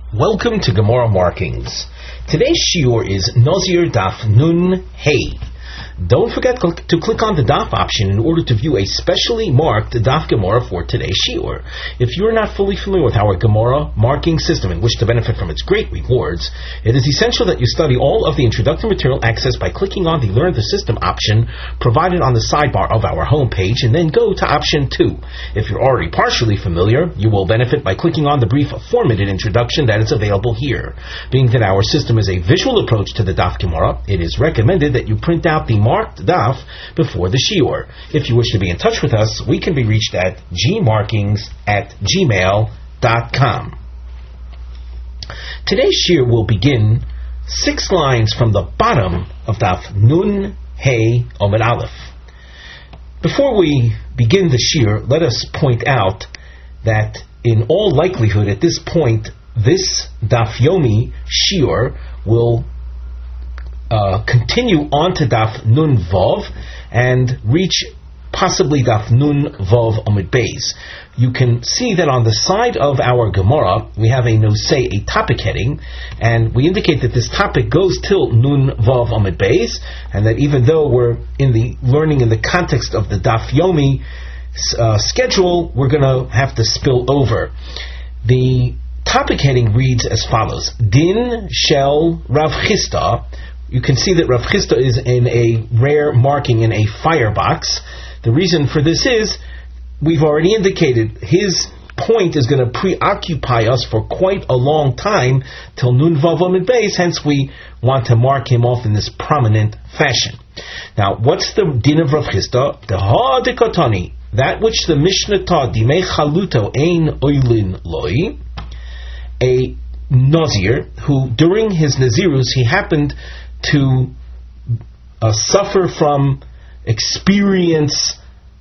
Welcome to Gemara Markings. Today's shiur is Nazir Daf Nun Hey. Don't forget to click on the Daf option in order to view a specially marked Daf Gemara for today's shiur. If you are not fully familiar with our Gemara marking system and wish to benefit from its great rewards, it is essential that you study all of the introductory material accessed by clicking on the Learn the System option provided on the sidebar of our homepage, and then go to option 2. If you're already partially familiar, you will benefit by clicking on the brief formatted introduction that is available here. Being that our system is a visual approach to the Daf Gemara, it is recommended that you print out the marked daf before the shiur. If you wish to be in touch with us, we can be reached at gmarkings@gmail.com. Today's shiur will begin 6 lines from the bottom of daf Nun Hey Omed Aleph. Before we begin the shiur, let us point out that in all likelihood at this point, this Daf Yomi shiur will continue on to Daf Nun Vav and reach possibly Daf Nun Vav Amud Beis. You can see that on the side of our Gemara we have a nosei, a topic heading, and we indicate that this topic goes till Nun Vav Amud Beis, and that even though we're learning in the context of the Daf Yomi schedule, we're going to have to spill over. The topic heading reads as follows: Din Shel Rav Chisda. You can see that Rav Chisda is in a rare marking in a firebox. The reason for this is, we've already indicated, his point is going to preoccupy us for quite a long time, till Nun Vav Amud Beis, hence we want to mark him off in this prominent fashion. Now, what's the din of Rav Chisda? Deha dekotani, that which the Mishnah taught, Dimei Chaluto Ein Oilin Loi, a Nazir, who during his Nazirus, he happened to suffer from experience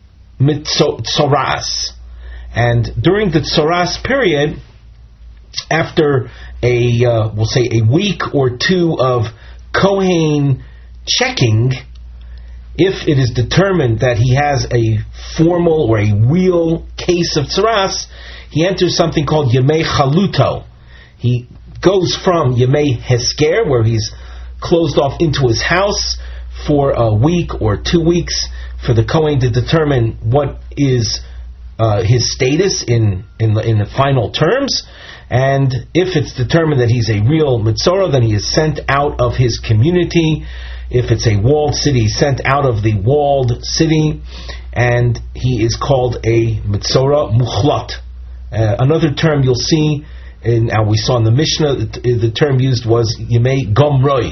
tzoras, and during the tzoras period, after we'll say a week or two of Kohen checking, if it is determined that he has a formal or a real case of tzoras, he enters something called Yemei Chaluto. He goes from Yemei Hesker, where he's closed off into his house for a week or 2 weeks, for the Kohen to determine what is his status in the final terms. And if it's determined that he's a real Mitzorah, then he is sent out of his community. If it's a walled city, he's sent out of the walled city, and he is called a Mitzorah Muchlat. Another term you'll see, we saw in the Mishnah, the term used was Yemei Gomroi.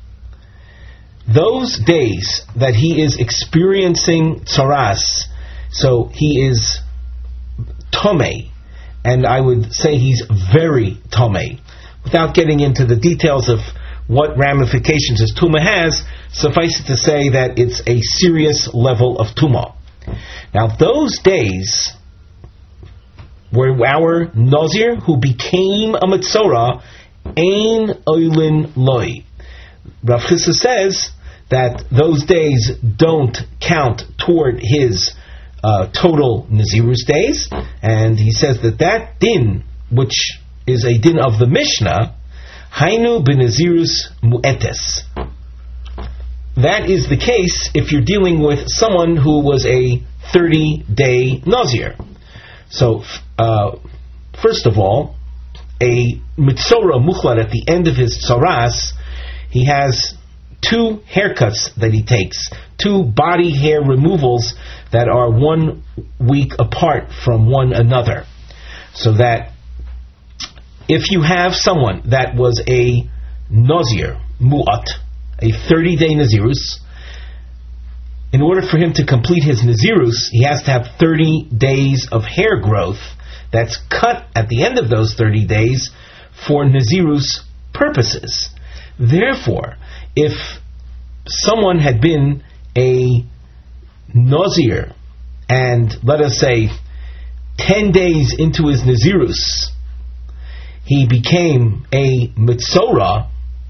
Those days that he is experiencing tzaras, so he is tomei, and I would say he's very tomei. Without getting into the details of what ramifications his tumah has, suffice it to say that it's a serious level of tumah. Now, those days were our Nazir who became a Mitzorah, Ein Oilin Loi. Rav Chisda says that those days don't count toward his total Nazirus days, and he says that din, which is a din of the Mishnah, Hainu b'Nazirus mu'etes. That is the case if you're dealing with someone who was a 30-day Nazir. So, first of all, a Mitzorah Muchlat at the end of his tzaras, he has 2 haircuts that he takes, 2 body hair removals that are 1 week apart from one another. So that if you have someone that was a Nazir Mu'at, a 30-day Nazirus, in order for him to complete his Nazirus, he has to have 30 days of hair growth that's cut at the end of those 30 days for Nazirus purposes. Therefore, if someone had been a Nazir and, let us say, 10 days into his Nazirus, he became a Mitzorah,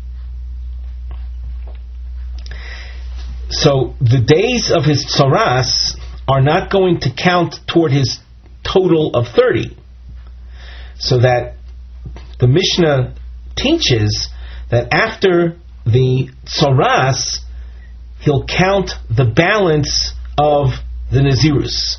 so the days of his tzaras are not going to count toward his total of 30. So that the Mishnah teaches that after the Tzoras, he'll count the balance of the Nazirus.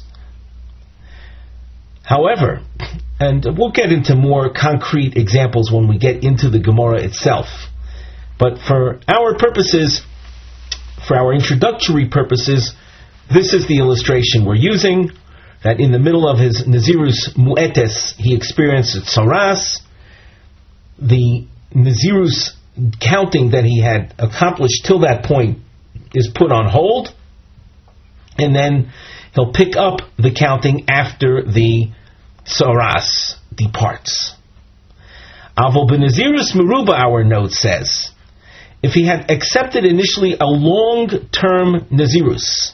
However, and we'll get into more concrete examples when we get into the Gemara itself, but for our purposes, for our introductory purposes, this is the illustration we're using, that in the middle of his Nazirus Mu'etes, he experienced Tzoras. The Nazirus counting that he had accomplished till that point is put on hold, and then he'll pick up the counting after the Tzoras departs. Avol b'Nazirus Meruba, our note says, if he had accepted initially a long-term Nazirus,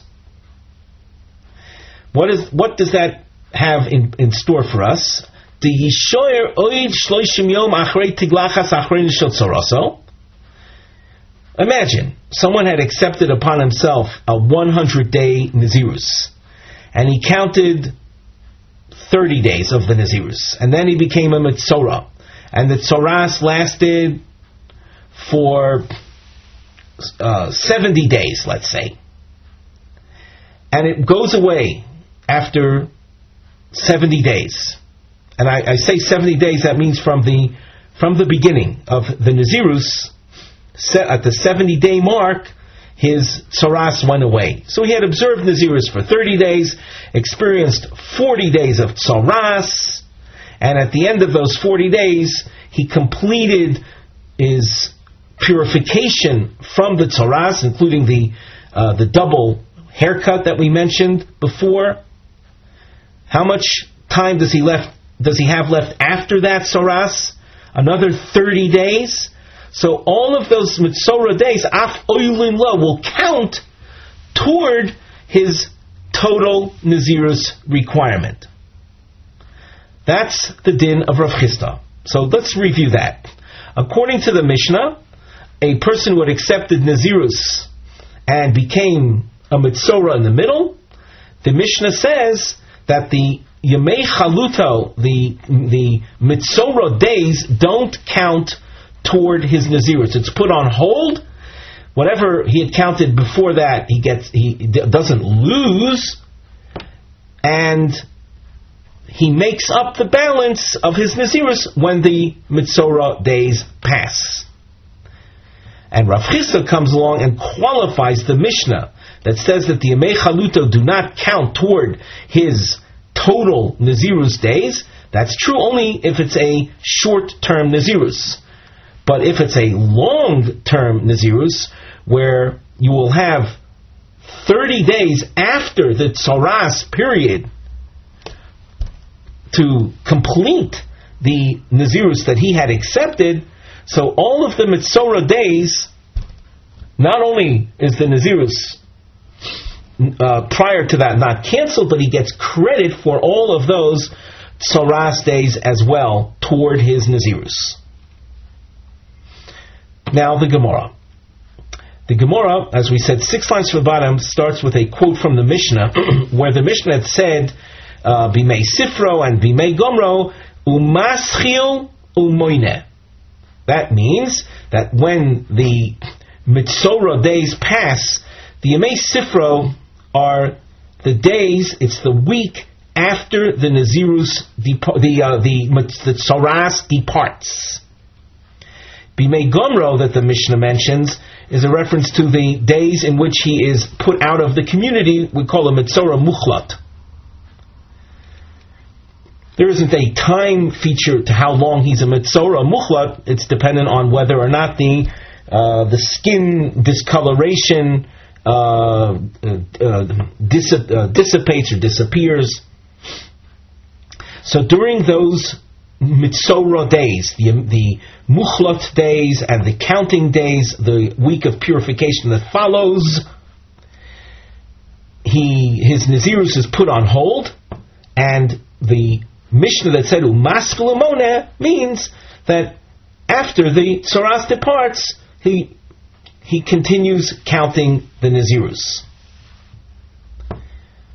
what does that have in store for us? Imagine someone had accepted upon himself a 100-day Nazirus, and he counted 30 days of the Nazirus, and then he became a Mitzorah, and the Tzoras lasted for 70 days, let's say, and it goes away after 70 days. And I say 70 days, that means from the beginning of the Nazirus, at the 70-day mark, his Tzoras went away. So he had observed Nazirus for 30 days, experienced 40 days of Tzoras, and at the end of those 40 days, he completed his purification from the Tzoras, including the double haircut that we mentioned before. How much time does he have left after that Tzoras? Another 30 days. So all of those Mitzorah days, Af Oilin Lo, will count toward his total Nazirus requirement. That's the din of Rav Chisda. So let's review that. According to the Mishnah, a person who had accepted Nazirus and became a Mitzorah in the middle, the Mishnah says that the Yemei Chaluto, the Mitzorah days, don't count toward his Nazirus. It's put on hold. Whatever he had counted before that, he doesn't lose, and he makes up the balance of his Nazirus when the Mitzorah days pass. And Rav Chisda comes along and qualifies the Mishnah that says that the Yemei Chaluto do not count toward his total Nazirus days. That's true only if it's a short-term Nazirus. But if it's a long-term Nazirus, where you will have 30 days after the Tzoras period to complete the Nazirus that he had accepted, so all of the Mitzorah days, not only is the Nazirus prior to that not canceled, but he gets credit for all of those Tzoras days as well toward his Nazirus. Now the Gemara. The Gemara, as we said, 6 lines from the bottom, starts with a quote from the Mishnah, where the Mishnah had said, Bimei Sifro and Bimei Gomro, Umaschil Umoine. That means that when the Mitzorah days pass, the Yemei Sifro are the days, it's the week after the Nazirus, the Tzoras departs. Bimei Gomro, that the Mishnah mentions, is a reference to the days in which he is put out of the community. We call a Mitzorah Muchlat. There isn't a time feature to how long he's a Mitzorah Muchlat. It's dependent on whether or not the skin discoloration dissipates or disappears. So during those Mitzorah days, the Muchlat days and the counting days, the week of purification that follows, his Nazirus is put on hold, and the Mishnah that said Umaskil Umoneh means that after the Tzoras departs, he continues counting the Nazirus.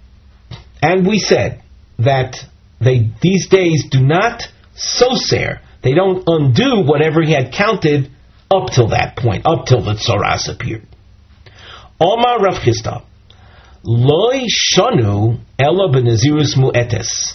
And we said that these days do not soser, They don't undo whatever he had counted up till that point, up till the tzoras appeared. Omar Rav Chisda, Loi shanu ela benazirus mu'etes.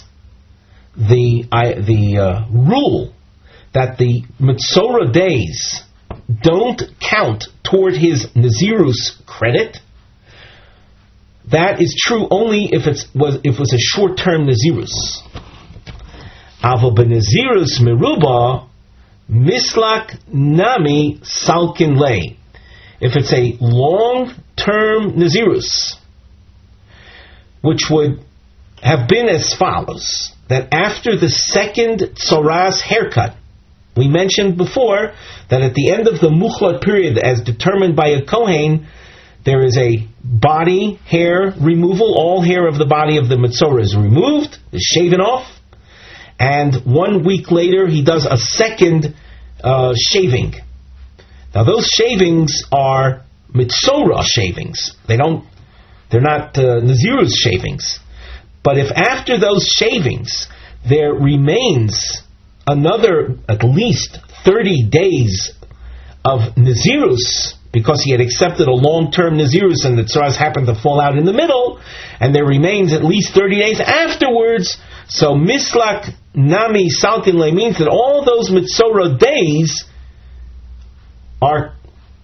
The rule that the Metzora days don't count toward his Nazirus credit, that is true only if it was a short-term Nazirus. Aval benazirus meruba mislak nami salkin lei. If it's a long-term Nazirus, which would have been as follows, that after the second tzoras haircut, we mentioned before that at the end of the muchlat period, as determined by a kohen, there is a body hair removal. All hair of the body of the metzora is removed, is shaven off, and 1 week later he does a second shaving. Now those shavings are metzora shavings. They're not Nazirus shavings. But if after those shavings there remains another at least 30 days of Nazirus, because he had accepted a long-term Nazirus and the tzoras happened to fall out in the middle, and there remains at least 30 days afterwards, so mislak nami salkin le means that all those Metzora days are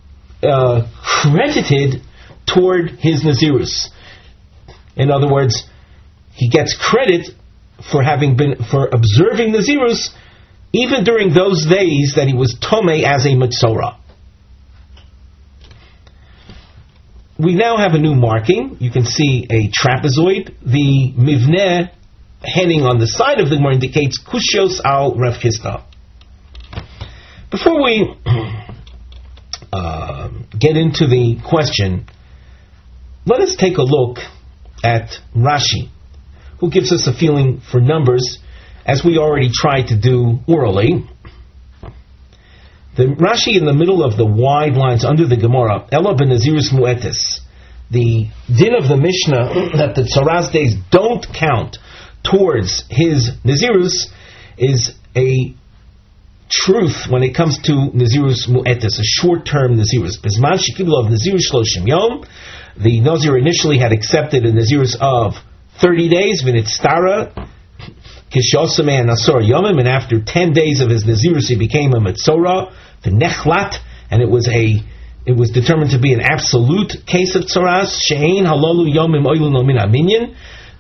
credited toward his Nazirus. In other words, he gets credit for observing Nazirus even during those days that he was Tomei as a Metzora. We now have a new marking. You can see a trapezoid. The Mivneh heading on the side of the Gemara indicates Kushos al Rav Chisda. Before we get into the question, let us take a look at Rashi, who gives us a feeling for numbers, as we already tried to do orally. The Rashi in the middle of the wide lines under the Gemara, Ela benazirus mu'etes, the din of the Mishnah that the tzoras days don't count towards his Nazirus, is a truth when it comes to Nazirus mu'etes, a short-term Nazirus. Bisman shekiblo of Nazirus shloshim yom, the Nazir initially had accepted a Nazirus of 30 days, v'nitztara kishosame and asor yomim, and after 10 days of his Nazirus he became a Metzora, the nechlat, and it was determined to be an absolute case of tzoras. She'ein halolu yomim oilu no min aminyan.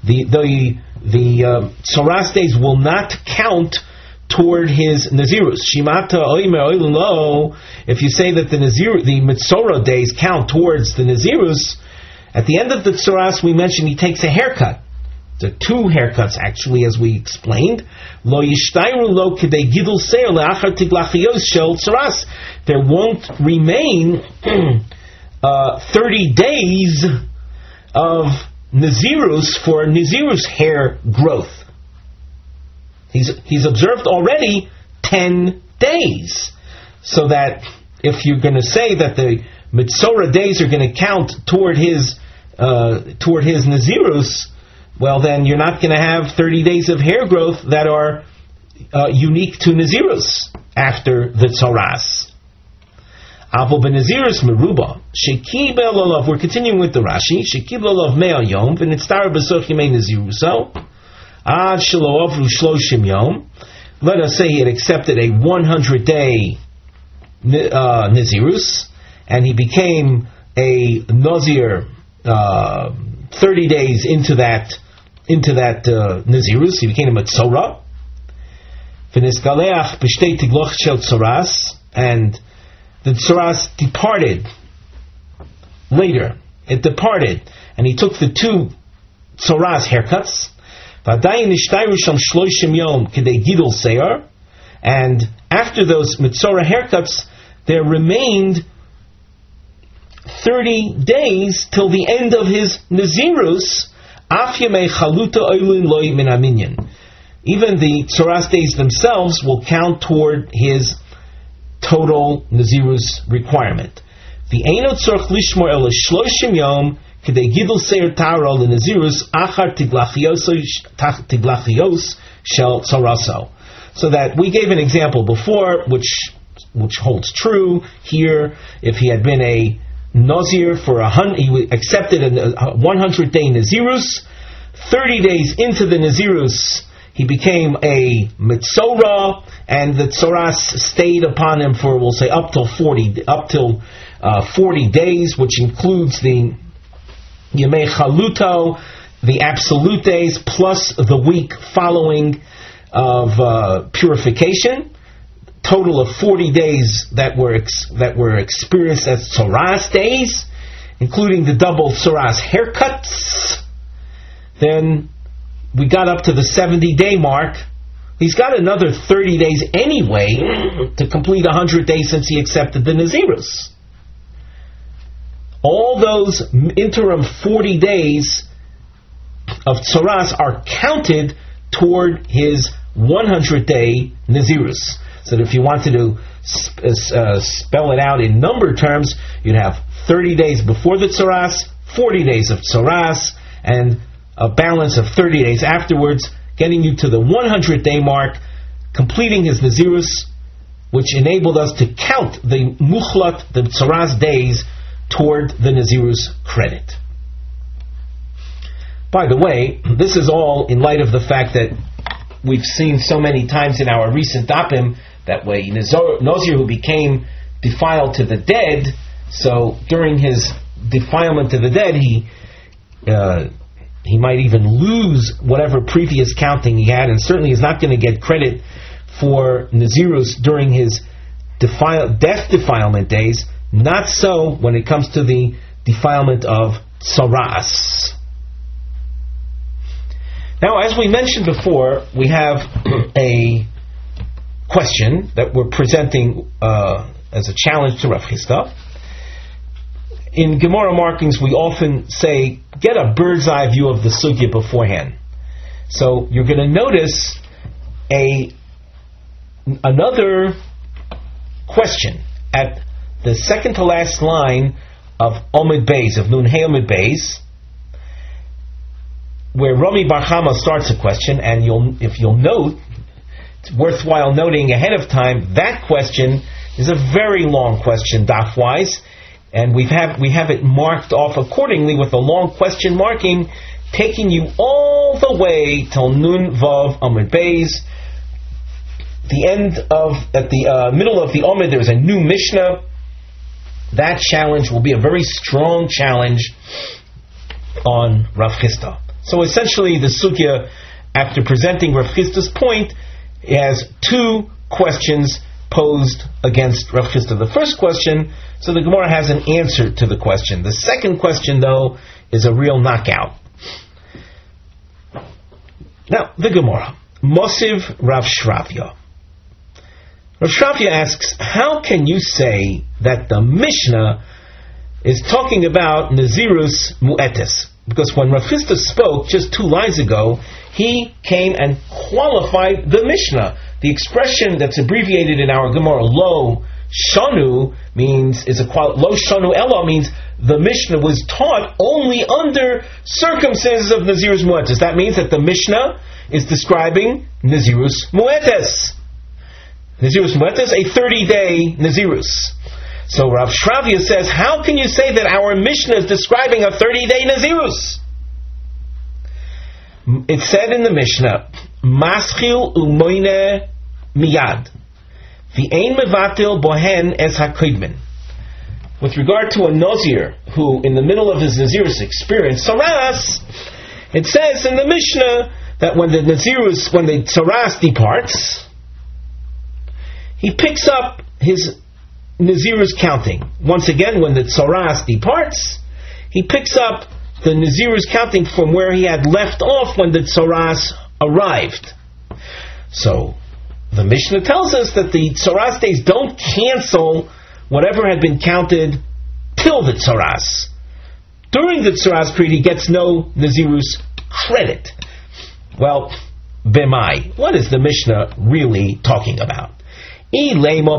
The tzoras days will not count toward his Nazirus. Shimata oimer oilu lo. If you say that the Metzora days count towards the Nazirus, at the end of the tzoras we mentioned he takes a haircut. The two haircuts, actually, as we explained. Lo yishtayru lo kedei gidul seir le'achar tiglachios shel tzoras. There won't remain 30 days of Nazirus for Nazirus hair growth. He's observed already 10 days. So that if you're going to say that the Metzora days are going to count toward his Nazirus, well, then you're not going to have 30 days of hair growth that are unique to Nazirus after the Tzoras. Avol benazirus meruba shekibel olav. We're continuing with the Rashi. Shekibel olav me'al yom v'nitztar b'soch yemei Naziruso ad shelo avru shloshim yom. Let us say he had accepted a 100-day Nazirus, and he became a Nazir 30 days into that Nazirus. He became a Metzora. V'nisgaleach b'shtei tigloch shel tzoras, and the tzoras departed later. It departed, and he took the two tzoras haircuts. V'adayin nishtayru sham shloshim yom k'dei gidul seir, and after those Metzora haircuts, there remained 30 days till the end of his Nazirus. Af yemei chaluta oilin loy min aminyan. Even the tzoras days themselves will count toward his total Nazirus requirement. The eino tzorch lishmor el shloshim yom k'dei gidul seir taro leNazirus achar tiglachios shel tzoraso. So that we gave an example before, which holds true here. If he had been a Nazir for he accepted a 100-day Nazirus, 30 days into the Nazirus, he became a Mitzorah, and the Tzoras stayed upon him for, we'll say, up till 40 days, which includes the Yemei Chaluto, the absolute days, plus the week following of purification. Total of 40 days that were experienced as Tzoras days, including the double Tzoras haircuts. Then we got up to the 70-day mark. He's got another 30 days anyway to complete 100 days since he accepted the Nazirus. All those interim 40 days of Tzoras are counted toward his 100-day Nazirus. So that if you wanted to spell it out in number terms, you'd have 30 days before the Tzoras, 40 days of Tzoras, and a balance of 30 days afterwards, getting you to the 100-day mark, completing his Nazirus, which enabled us to count the Muchlat, the Tzoras days, toward the Nazirus credit. By the way, this is all in light of the fact that we've seen so many times in our recent dapim that way Nazir who became defiled to the dead, so during his defilement to the dead, he might even lose whatever previous counting he had, and certainly is not going to get credit for Nazirus during his death defilement days. Not so when it comes to the defilement of Tzoras. Now, as we mentioned before, we have a question that we're presenting as a challenge to Rav Chisda. In Gemara markings, we often say, get a bird's eye view of the sugya beforehand. So you're going to notice another question at the second to last line of Omid Beis, of Nun Hey Omid Beis, where Rami Bar Chama starts a question, and if you'll note, it's worthwhile noting ahead of time, that question is a very long question, daf-wise, and we have it marked off accordingly with a long question marking, taking you all the way till Nun Vav Omid Beis. At the middle of the Omid, there's a new Mishnah. That challenge will be a very strong challenge on Rav Chisda. So essentially, the sugya, after presenting Rav Chisda's point, has two questions posed against Rav Chisda. The first question, so the Gemara has an answer to the question. The second question, though, is a real knockout. Now, the Gemara. Mosiv Rav Shravya. Rav Shravya asks, how can you say that the Mishnah is talking about Nazirus Mu'etes? Because when Rav Chisda spoke just 2 lines ago, he came and qualified the Mishnah. The expression that's abbreviated in our Gemara, Lo Shanu, Lo Shanu Elo, means the Mishnah was taught only under circumstances of Nazirus Mu'etes. That means that the Mishnah is describing Nazirus Mu'etes. Nazirus Mu'etes, a 30-day Nazirus. So Rav Shravya says, how can you say that our Mishnah is describing a 30-day Nazirus? It said in the Mishnah, Maschil umoine miyad, v'ein mevatil bohen es hakodmen. With regard to a Nazir who, in the middle of his Nazirus experience, Tzoras, it says in the Mishnah that when the Tzoras departs, he picks up his Nazirus counting. Once again, when the Tzoras departs, he picks up the Nazirus counting from where he had left off when the Tzoras arrived. So, the Mishnah tells us that the Tzoras days don't cancel whatever had been counted till the Tzoras. During the Tzoras period, he gets no Nazirus credit. Well, B'mai, what is the Mishnah really talking about? If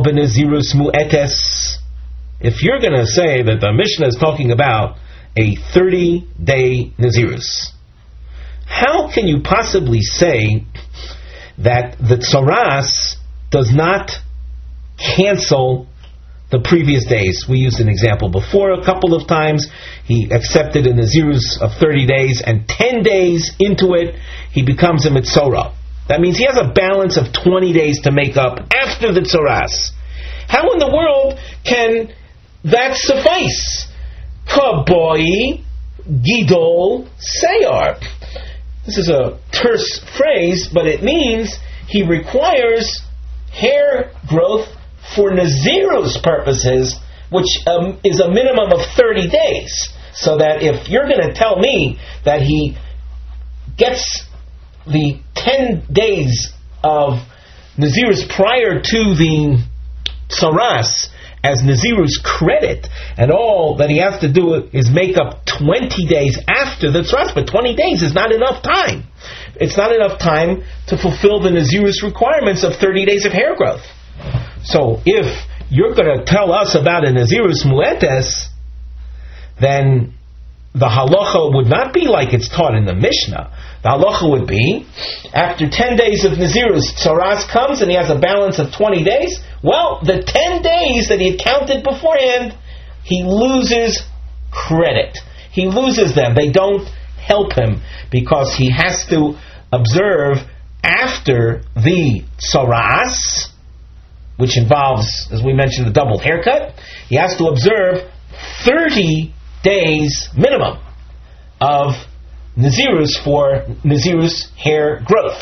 you're going to say that the Mishnah is talking about a 30-day Nazirus, how can you possibly say that the tzoras does not cancel the previous days. We used an example before a couple of times. He accepted a Nazirus of 30 days, and 10 days into it, he becomes a Mitzorah. That means he has a balance of 20 days to make up after the Tzoras. How in the world can that suffice? Kaboi Gidol Sayar. This is a terse phrase, but it means he requires hair growth for Nazirus purposes, which is a minimum of 30 days. So that if you're going to tell me that he gets the 10 days of Nazirus prior to the Tzoras as Nazirus credit, and all that he has to do is make up 20 days after the Tzoras, but 20 days is not enough time. It's not enough time to fulfill the Nazirus requirements of 30 days of hair growth. So if you're going to tell us about a Nazirus Mu'etes, then the halacha would not be like it's taught in the Mishnah. The halacha would be, after 10 days of Nazirus, Tzoras comes and he has a balance of 20 days, well, the 10 days that he had counted beforehand, he loses credit. He loses them. They don't help him because he has to observe after the Tzoras, which involves, as we mentioned, the double haircut. He has to observe 30 days minimum of Nazirus for Nazirus hair growth.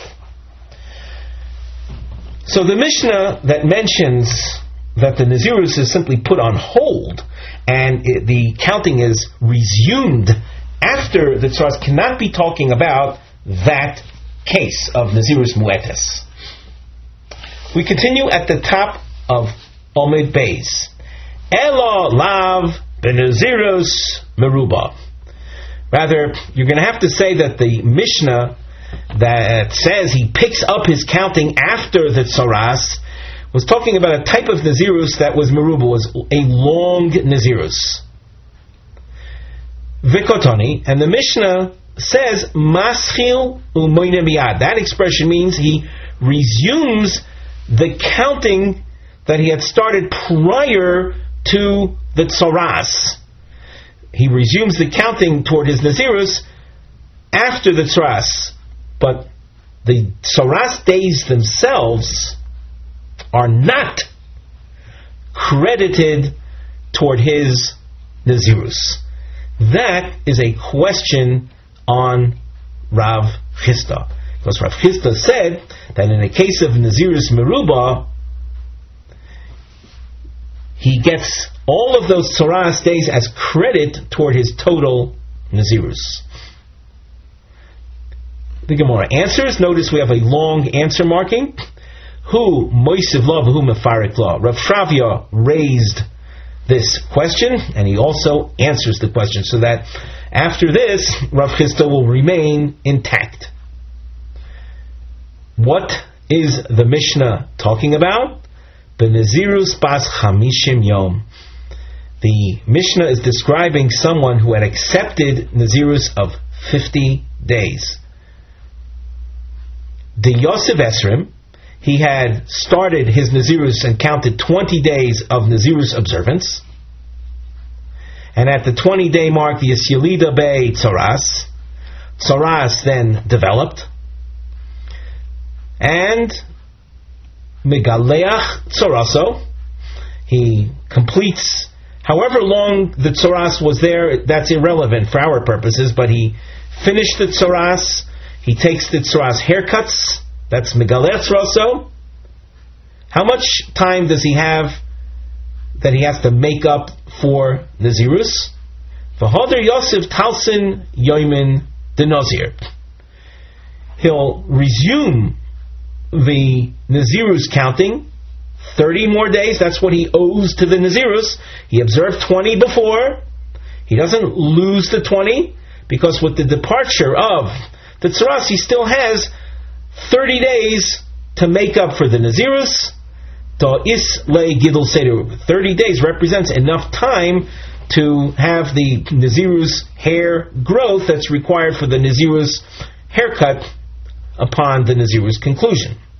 So the Mishnah that mentions that the Nazirus is simply put on hold and the counting is resumed after the Tzoras cannot be talking about that case of Nazirus Mu'etes. We continue at the top of Omid Beis. Elo lav benazirus meruba. Rather, you're going to have to say that the Mishnah that says he picks up his counting after the Tzoras was talking about a type of Nazirus that was meruba, was a long Nazirus. Vikotoni, and the Mishnah says maschil u'moine miyad. That expression means he resumes the counting that he had started prior to the Tzoras. He resumes the counting toward his Nazirus after the Tzoras. But the Tzoras days themselves are not credited toward his Nazirus. That is a question on Rav Chisda. Because Rav Chisda said that in the case of Nazirus Meruba, he gets all of those Tzoras days as credit toward his total Nazirus. The Gemara answers. Notice we have a long answer marking. Who moisiv law v'hu mefarik law. Rav Shravya raised this question, and he also answers the question, so that after this, Rav Chisda will remain intact. What is the Mishnah talking about? Benazirus bas chamishim yom. The Mishnah is describing someone who had accepted Nazirus of 50 days. The Yosef Esrim, he had started his Nazirus and counted 20 days of Nazirus observance. And at the 20-day mark, the Yisylida Bey Tzoras. Tzoras then developed. And Megaleach Tzoraso, he completes, however long the Tzoras was there, that's irrelevant for our purposes, but he finished the Tzoras, he takes the Tzoras haircuts, that's Megaleach Tzoraso. How much time does he have that he has to make up for Nazirus? V'hoder Yosef Talsin Yoimin de Nazir. He'll resume the Nazirus counting, 30 more days, that's what he owes to the Nazirus. He observed 20 before. He doesn't lose the 20, because with the departure of the Tzoras, he still has 30 days to make up for the Nazirus. 30 days represents enough time to have the Nazirus hair growth that's required for the Nazirus haircut upon the Nazirus conclusion.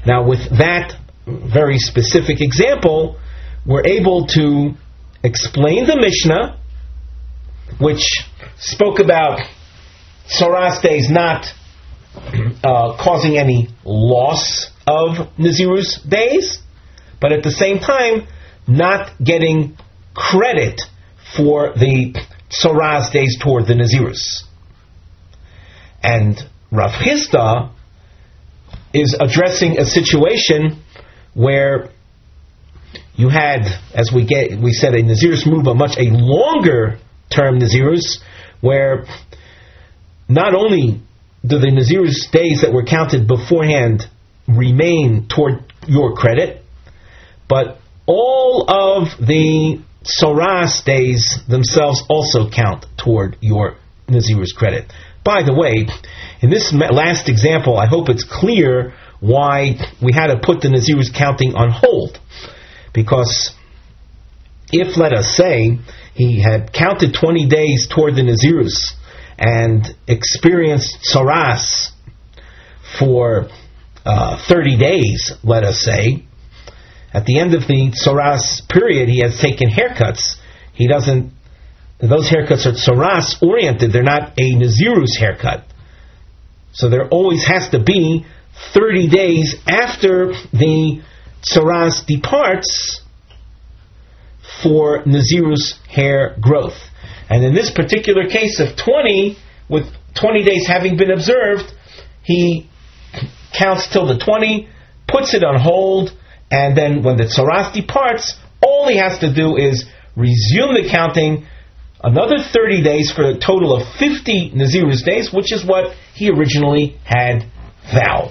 Now, with that very specific example, we're able to explain the Mishnah, which spoke about Tzoras days not causing any loss of Nazirus days, but at the same time not getting credit for the Tzoras days toward the Nazirus. And Rav Chisda is addressing a situation where you had, as we said, a Nazirus Muba, a longer term Nazirus, where not only do the Nazirus days that were counted beforehand remain toward your credit, but all of the Tzoras days themselves also count toward your Nazirus credit. By the way, in this last example, I hope it's clear why we had to put the Nazirus counting on hold. Because if, let us say, he had counted 20 days toward the Nazirus and experienced Tzoras for 30 days, let us say, at the end of the Tzoras period, he has taken haircuts. Those haircuts are Tzoras oriented, they're not a Nazirus haircut. So there always has to be 30 days after the Tzoras departs for Nazirus hair growth. And in this particular case of 20, with 20 days having been observed, he counts till the 20, puts it on hold, and then when the Tzoras departs, all he has to do is resume the counting another 30 days for a total of 50 Nazirus days, which is what he originally had vowed.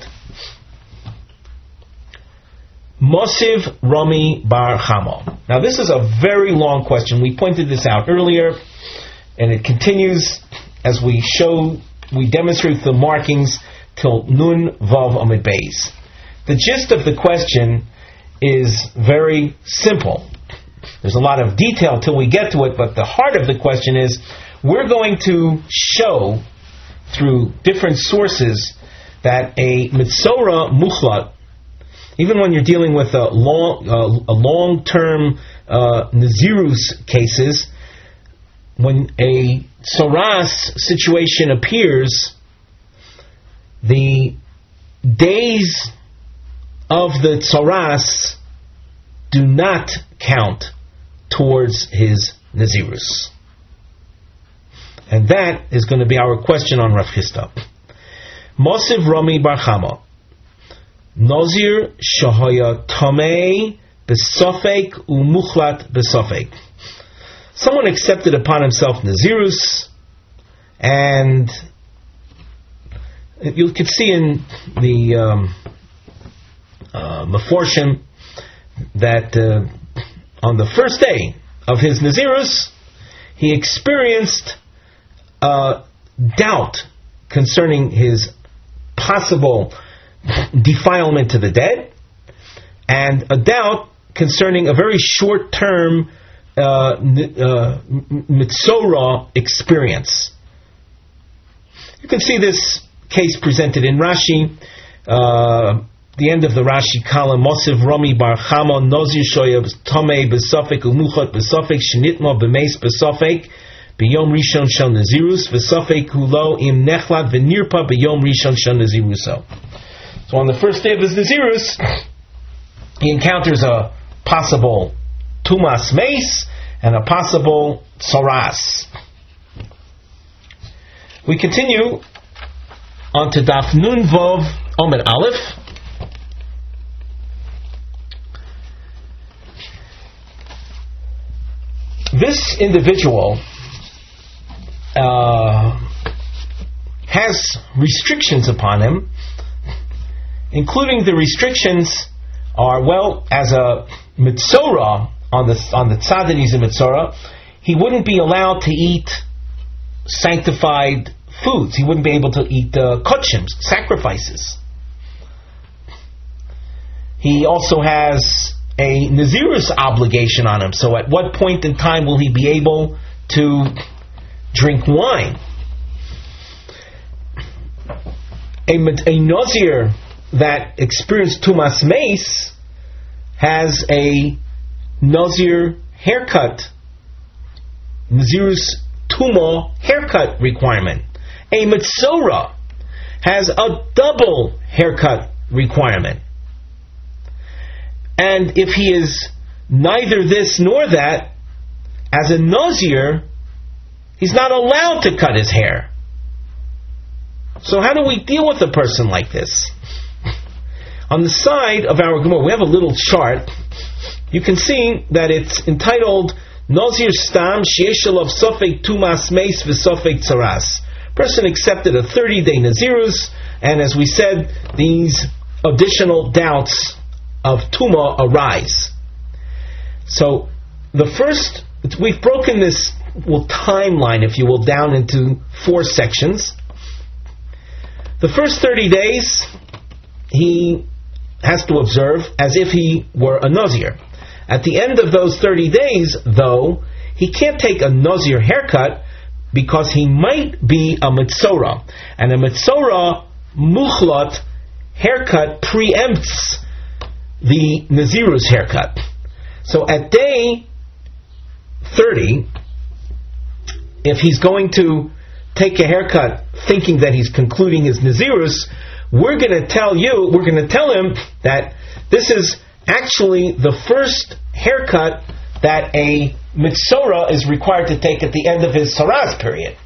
Mosiv Rami Bar Chama. Now this is a very long question. We pointed this out earlier, and it continues as we demonstrate the markings till Nun Vav Amid Beis. The gist of the question is very simple. There's a lot of detail till we get to it, but the heart of the question is, we're going to show through different sources that a Mitzora Muchlat, even when you're dealing with a long-term Nazirus cases, when a Tzoras situation appears, the days of the Tzoras do not count towards his Nazirus. And that is going to be our question on Rav Chisda. Mosiv Rami Bar Chama. Nazir Shahaya Tamei Besofek Umuchlat Besofek. Someone accepted upon himself Nazirus, and you could see in the Meforshim that on the first day of his Nazirus, he experienced doubt concerning his possible defilement to the dead, and a doubt concerning a very short-term Mitzora experience. You can see this case presented in Rashi. The end of the Rashi column, Mosiv Rami Bar Chama Nozir Shoya Tomei Besofek Umuchot Besofek Shnitma Bemeis Besofek B'Yom Rishon Shel Nazirus Besofek Hulo Im Nechlat V'Nirpa B'Yom Rishon Shel Naziruso. So on the first day of his Nazirus, he encounters a possible Tumas Meis and a possible Tzoras. We continue on to Daf Nun Vov Omer Aleph. This individual has restrictions upon him, including the restrictions are, well, as a Mitzora, on the tzad that he's a Mitzora, he wouldn't be allowed to eat sanctified foods. He wouldn't be able to eat kodshims, sacrifices. He also has a Nazirus obligation on him. So at what point in time will he be able to drink wine? A Nazir that experience Tumas Meis has a Nazir haircut, Nazirus Tuma haircut requirement. A Metzora has a double haircut requirement. And if he is neither this nor that, as a Nazir, he's not allowed to cut his hair. So how do we deal with a person like this? On the side of our Gemara, we have a little chart. You can see that it's entitled Nazir Stam Sheishalov Sofek Tumas Meis V'Sofek Tzaras. Person accepted a 30-day Nazirus, and as we said, these additional doubts of Tuma arise. So the first, we've broken this timeline, if you will, down into 4 sections. The first 30 days, he has to observe as if he were a Nazir. At the end of those 30 days, though, he can't take a Nazir haircut because he might be a Metzora. And a Metzora Muchlot haircut preempts the Nazirus haircut. So at day 30, if he's going to take a haircut thinking that he's concluding his Nazirus, we're going to tell him that this is actually the first haircut that a Metzora is required to take at the end of his Saraz period.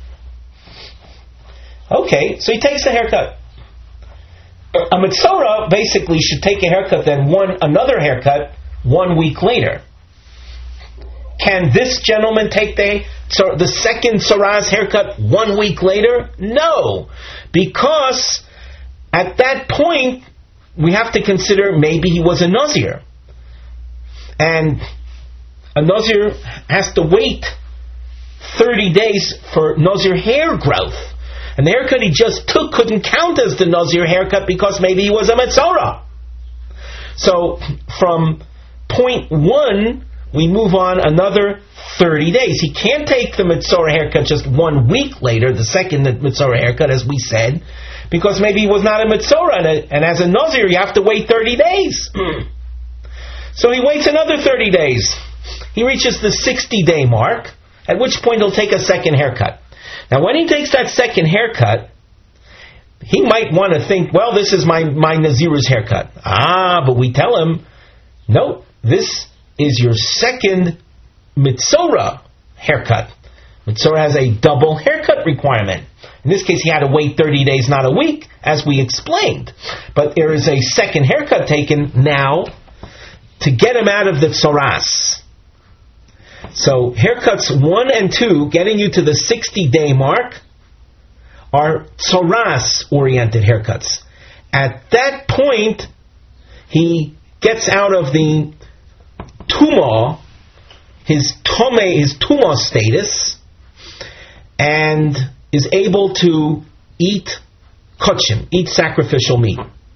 Okay, so he takes a haircut. A Metzora basically should take a haircut, then another haircut 1 week later. Can this gentleman take the second Saraz haircut 1 week later? No, because at that point we have to consider maybe he was a Nazir. And a Nazir has to wait 30 days for Nazir hair growth. And the haircut he just took couldn't count as the Nazir haircut because maybe he was a Metzora. So from point 1, we move on another 30 days. He can't take the Metzora haircut just 1 week later, the second Metzora haircut, as we said, because maybe he was not a Metzora, and as a Nazir you have to wait 30 days. So he waits another 30 days. He reaches the 60-day mark, at which point he'll take a second haircut. Now when he takes that second haircut, he might want to think, well, this is my Nazir's haircut. But we tell him, no, this is your second Metzora haircut. Metzora has a double haircut requirement. In this case, he had to wait 30 days, not a week, as we explained. But there is a second haircut taken now to get him out of the Tzoras. So haircuts 1 and 2, getting you to the 60-day mark, are Tzoras-oriented haircuts. At that point, he gets out of the Tumah, his Tumah status, and is able to eat kachim, eat sacrificial meat.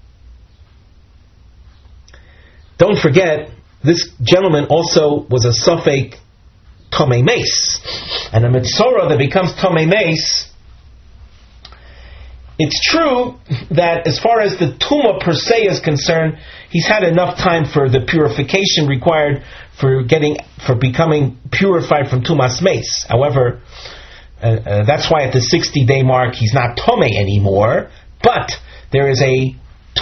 Don't forget, this gentleman also was a Sofek Tomei Meis. And a Metzora that becomes Tomei Meis, it's true that as far as the Tumah per se is concerned, he's had enough time for the purification required for becoming purified from Tumas Meis. However, that's why at the 60-day mark he's not Tomei anymore, but there is a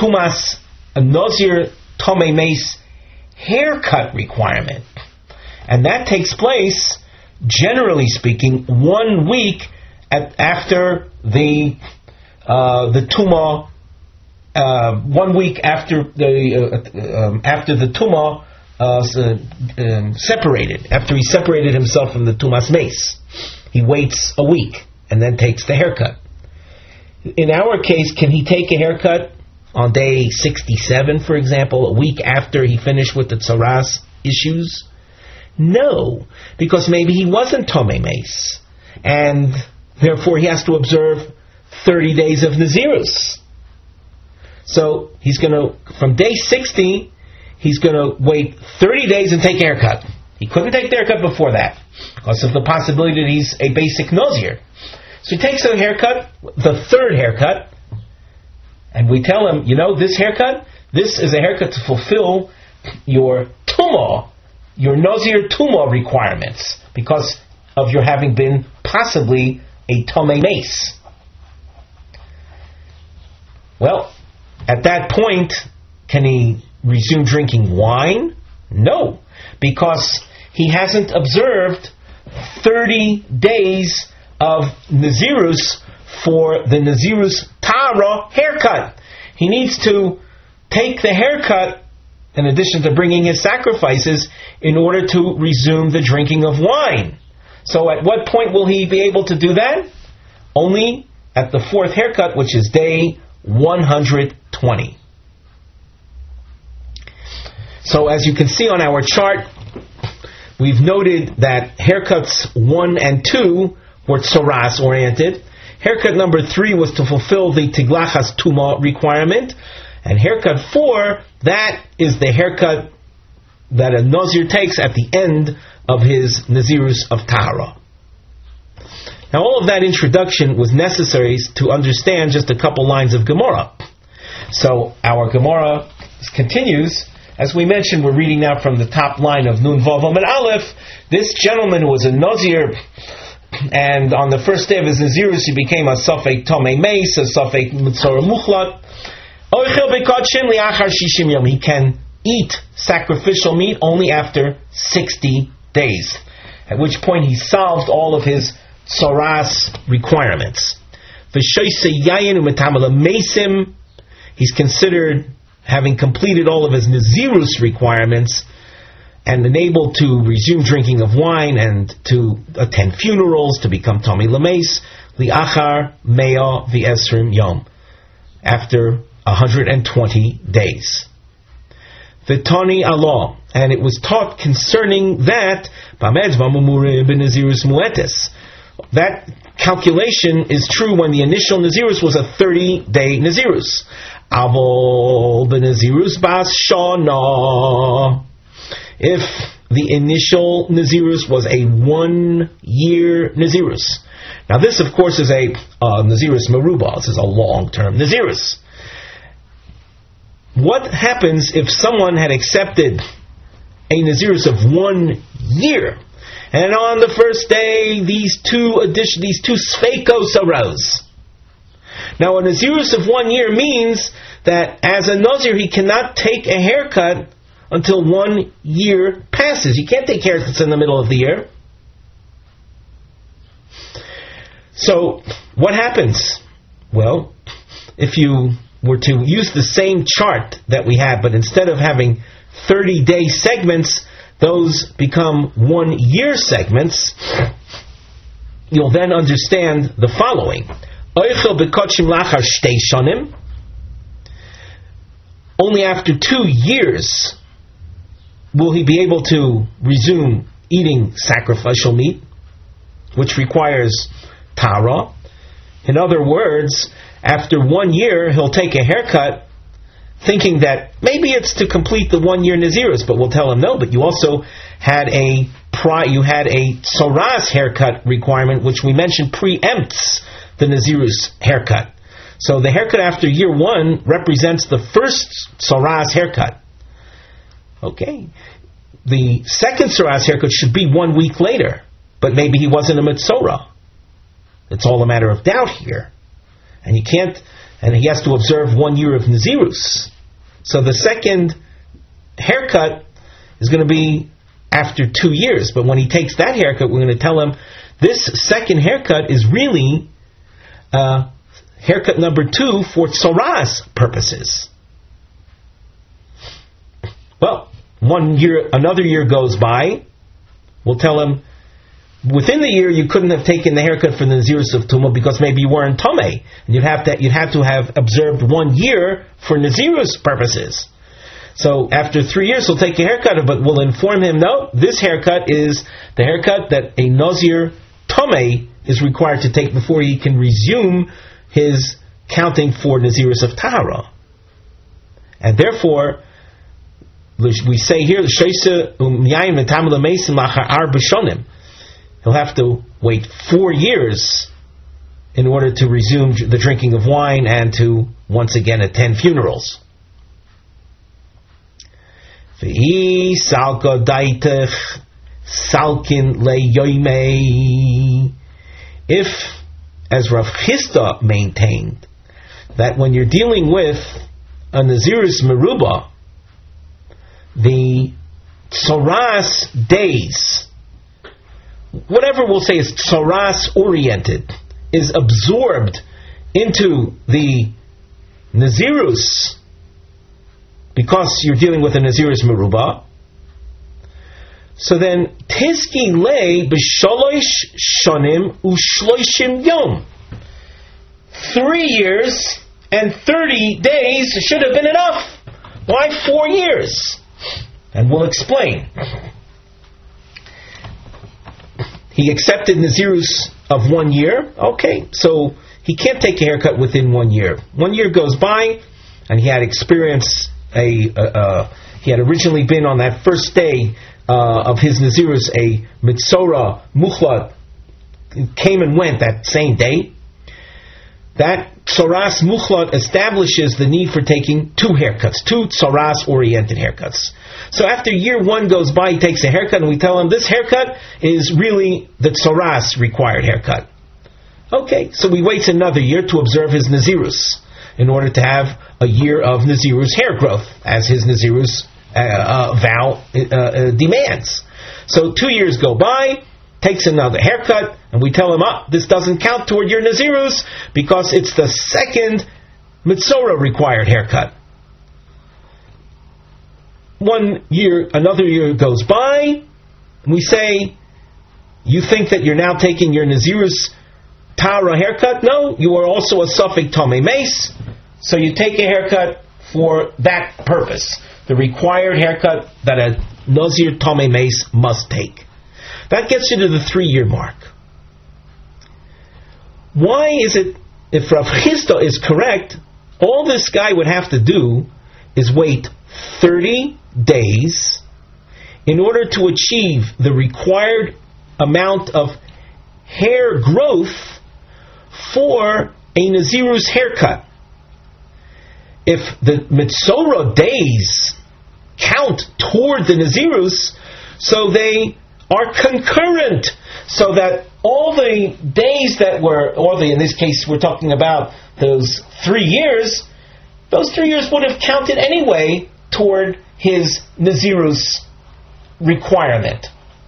Nazir Tomei Meis haircut requirement. And that takes place, generally speaking, 1 week after the Tumah, 1 week after the Tumah separated, after he separated himself from the Tumas Meis. He waits a week and then takes the haircut. In our case, can he take a haircut on day 67, for example, a week after he finished with the Tzoras issues? No, because maybe he wasn't Tomei Meis, and therefore he has to observe 30 days of Nazirus. So he's going to, from day 60, he's going to wait 30 days and take a haircut. He couldn't take the haircut before that because of the possibility that he's a basic Nazir. So he takes a haircut, the third haircut, And we tell him, this haircut, this is a haircut to fulfill your tumah, your Nazir tumah requirements, because of your having been possibly a tomei mace. Well, at that point, can he resume drinking wine? No, because he hasn't observed 30 days of Nazirus for the Nazirus Tara haircut. He needs to take the haircut, in addition to bringing his sacrifices, in order to resume the drinking of wine. So at what point will he be able to do that? Only at the fourth haircut, which is day 120. So as you can see on our chart, we've noted that haircuts 1 and 2 were tzoras oriented. Haircut number 3 was to fulfill the tiglachas tumah requirement. And haircut 4, that is the haircut that a Nazir takes at the end of his Nazirus of Tahara. Now all of that introduction was necessary to understand just a couple lines of Gemara. So our Gemara continues. As we mentioned, we're reading now from the top line of Nun Vav Amud Aleph. This gentleman was a Nazir, and on the first day of his Nazirus he became a Safek Tomei Meis, a Safek Mitzora Muchlat. He can eat sacrificial meat only after 60 days, at which point he solved all of his tzoras requirements. He's considered having completed all of his Nazirus requirements and enabled to resume drinking of wine and to attend funerals, to become Tomei Lameis, li'achar mea v'esrim yom, after 120 days. V'tani Allah, and it was taught concerning that, that calculation is true when the initial Nazirus was a 30-day Nazirus. Avol b'Nazirus bas shana. If the initial Nazirus was a 1-year Nazirus. Now this, of course, is a Nazirus Merubah. This is a long-term Nazirus. What happens if someone had accepted a Nazirus of 1 year, and on the first day these two Sfeikos arose? Now a Nazirus of 1 year means that as a Nazir he cannot take a haircut until 1 year passes. You can't take haircuts in the middle of the year. So what happens? Well, if you were to use the same chart that we had, but instead of having 30-day segments, those become 1 year segments, you'll then understand the following. Only after 2 years will he be able to resume eating sacrificial meat, which requires tara. In other words, after 1 year, he'll take a haircut, thinking that maybe it's to complete the 1 year Nazirus, but we'll tell him no. But you also had a tzoras haircut requirement, which we mentioned preempts the Nazirus haircut. So the haircut after year 1 represents the first tzoras haircut. Okay, the second tzoras haircut should be 1 week later, but maybe he wasn't a Metzora. It's all a matter of doubt here. And he has to observe 1 year of Nazirus. So the second haircut is going to be after 2 years. But when he takes that haircut, we're going to tell him this second haircut is really haircut number 2 for tzoras purposes. Well, another year goes by. We'll tell him, within the year, you couldn't have taken the haircut for the Nazirus of Tumah because maybe you weren't Tomei. And you'd have to have observed 1 year for Nazirus purposes. So after 3 years, he'll take a haircut, but we'll inform him, no, this haircut is the haircut that a Nazir Tomei is required to take before he can resume his counting for Nazirus of Tahara. And therefore, we say here, he'll have to wait 4 years in order to resume the drinking of wine and to once again attend funerals. V'hi salka daitech salkin leyoymei. If, as Rav Chisda maintained, that when you're dealing with a Nazirus Meruba, the Tzoras days, whatever we'll say is Tzoras oriented, is absorbed into the Nazirus, because you're dealing with a Nazirus Meruba, so then Tizki lei b'sholosh shonim u'shloishim yom. 3 years and 30 days should have been enough. Why 4 years? And we'll explain. He accepted Nazirus of 1 year. Okay, so he can't take a haircut within 1 year. 1 year goes by, and he had experienced he had originally been on that first day of his Nazirus, a Mitzora Muchlat, came and went that same day. That Tzoras Muchlat establishes the need for taking 2 haircuts, 2 Tzoras-oriented haircuts. So after year 1 goes by, he takes a haircut, and we tell him this haircut is really the Tzoras required haircut. Okay, so he waits another year to observe his Nazirus in order to have a year of Nazirus hair growth, as his Nazirus vow demands. So 2 years go by, takes another haircut, and we tell him, this doesn't count toward your Nazirus because it's the second Mitzora required haircut. 1 year, another year goes by, and we say, you think that you're now taking your Nazirus Tara haircut? No, you are also a Suffolk Tomei Mace, so you take a haircut for that purpose, the required haircut that a Nazir Tomei Mace must take. That gets you to the 3-year mark. Why is it, if Rav Chisda is correct, all this guy would have to do is wait 30 days in order to achieve the required amount of hair growth for a Nazirus haircut? If the Mitzora days count toward the Nazirus, so they are concurrent, so that all the days that were, in this case we're talking about those 3 years, those 3 years would have counted anyway toward his Nazirus requirement.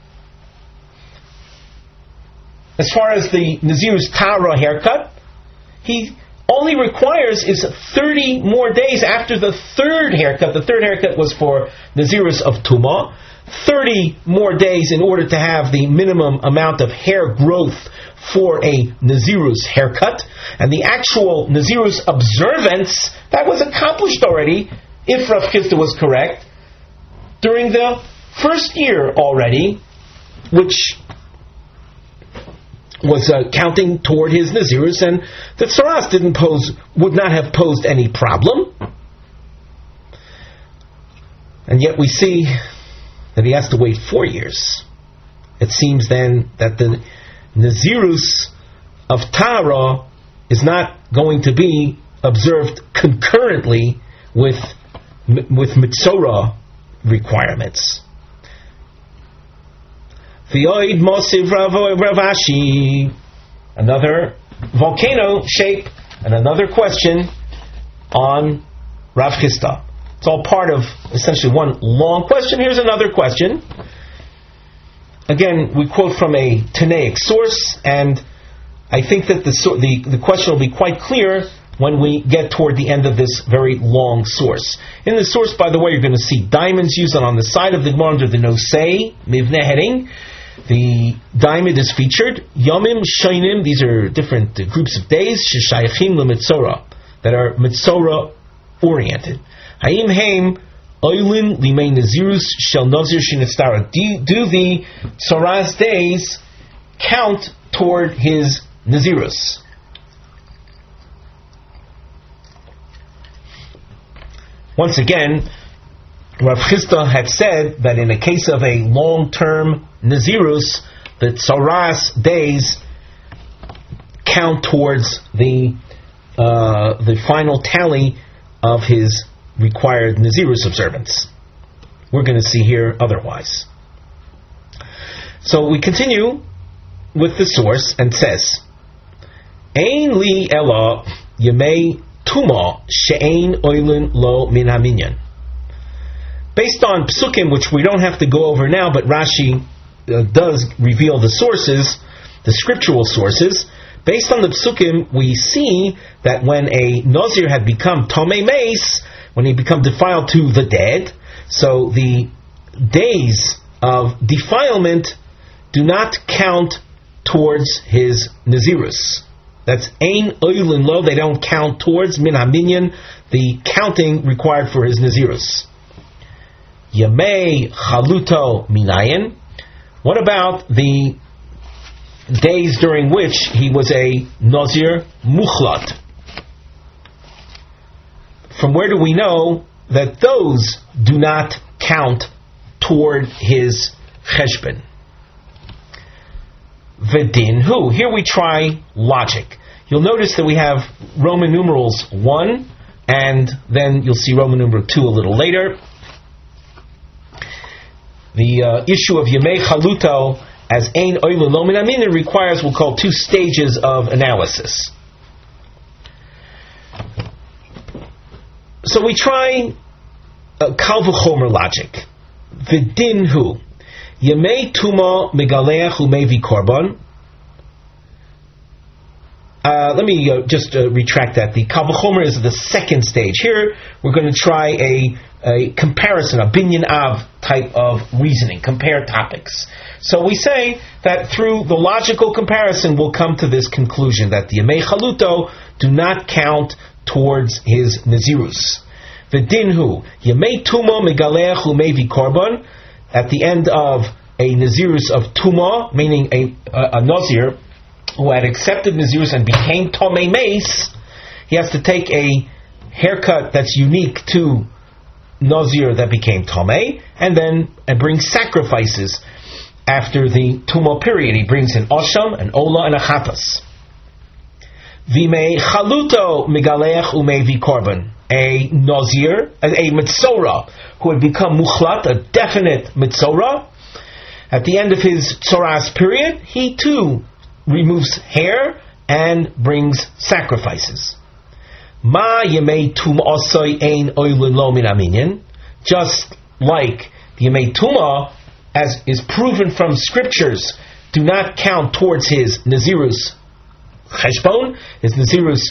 As far as the Nazirus Tara haircut, he only requires is 30 more days after the 3rd haircut. The 3rd haircut was for Nazirus of Tumah. 30 more days in order to have the minimum amount of hair growth for a Nazirus haircut. And the actual Nazirus observance, that was accomplished already, if Rav Chisda was correct, during the 1st year already, which was counting toward his Nazirus, and the Tzoras would not have posed any problem. And yet we see that he has to wait 4 years. It seems then that the Nazirus of Tara is not going to be observed concurrently with Mitzora requirements. V'yoid Mosiv Rav Ashi, another volcano shape and another question on Rav Chisda. It's all part of essentially one long question. Here's another question. Again, we quote from a Tanaic source, and I think that the question will be quite clear when we get toward the end of this very long source. In the source, by the way, you're going to see diamonds used on the side of the Gemara under the Nosei Mivneh heading. The diamond is featured. Yomim, Shainim, these are different groups of days. Sheshayachim leMitzora, that are Mitzora oriented. Hayim Haim Oilin Limei Nazirus Shel Nazir Shinitztara. Do the Tzoras days count toward his Nazirus? Once again, Rav Chisda had said that in a case of a long-term Nazirus, the Tzoras days count towards the final tally of his required Nazirus observance. We're going to see here otherwise. So we continue with the source and says, Ein li ela yemei tuma she'ein oilin lo min haminyan. Based on psukim, which we don't have to go over now, but Rashi does reveal the sources, the scriptural sources. Based on the psukim, we see that when a Nazir had become Tomei Meis, when he become defiled to the dead, so the days of defilement do not count towards his Nazirus. That's Ein Oilin Lo, they don't count towards Min HaMinyan, the counting required for his Nazirus. Yamei Chaluto Minayin. What about the days during which he was a Nazir Muchlat? From where do we know that those do not count toward his cheshbon? Vedin hu. Here we try logic. You'll notice that we have Roman numerals 1, and then you'll see Roman numeral 2 a little later. The issue of Yemei Chaluto as Ein Oilin Lo Min HaMinyan requires, we'll call, 2 stages of analysis. So we try Kal V'chomer logic. V'din hu. Yemei Tuma Megaleach Umevi Korban. Let me just retract that. The Kal V'chomer is the second stage. Here we're going to try a comparison, a binyan av type of reasoning, compare topics. So we say that through the logical comparison we'll come to this conclusion that the Yemei Chaluto do not count towards his Nazirus. V'dinhu, Yemei Tuma Megaleach Umevi Korban, at the end of a Nazirus of Tuma, meaning a Nazir who had accepted Nazirus and became Tomei Meis, he has to take a haircut that's unique to Nazir that became Tomei, and then bring sacrifices after the Tuma period. He brings an Osham, an Ola, and a Chatas. V'mei Chaluto Megaleach Umevi Korban, a Nazir, a Mitzorah, who had become Muchlat, a definite Mitzorah. At the end of his Tzoras period, he too removes hair and brings sacrifices. Ma Yemei Tum Osoi Ein Oilin Lo Min HaMinyan, just like the Yemei Tuma, as is proven from scriptures, do not count towards his Nazirus Cheshbon, his Nazirus